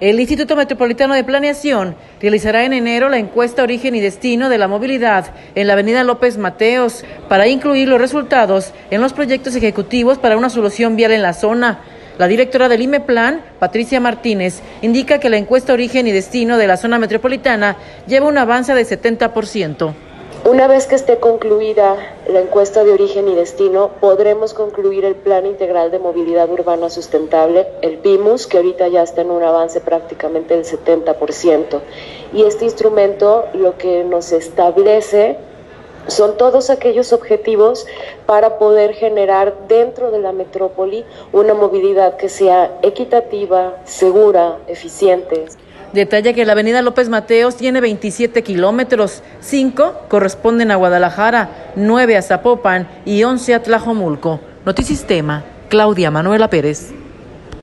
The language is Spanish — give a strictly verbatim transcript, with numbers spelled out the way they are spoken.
El Instituto Metropolitano de Planeación realizará en enero la encuesta Origen y Destino de la Movilidad en la avenida López Mateos para incluir los resultados en los proyectos ejecutivos para una solución vial en la zona. La directora del IMEPLAN, Patricia Martínez, indica que la encuesta Origen y Destino de la zona metropolitana lleva un avance de setenta por ciento. Una vez que esté concluida la encuesta de origen y destino, podremos concluir el Plan Integral de Movilidad Urbana Sustentable, el P I M U S, que ahorita ya está en un avance prácticamente del setenta por ciento. Y este instrumento lo que nos establece son todos aquellos objetivos para poder generar dentro de la metrópoli una movilidad que sea equitativa, segura, eficiente. Detalla que la avenida López Mateos tiene veintisiete kilómetros, cinco corresponden a Guadalajara, nueve a Zapopan y once a Tlajomulco. Notisistema, Claudia Manuela Pérez.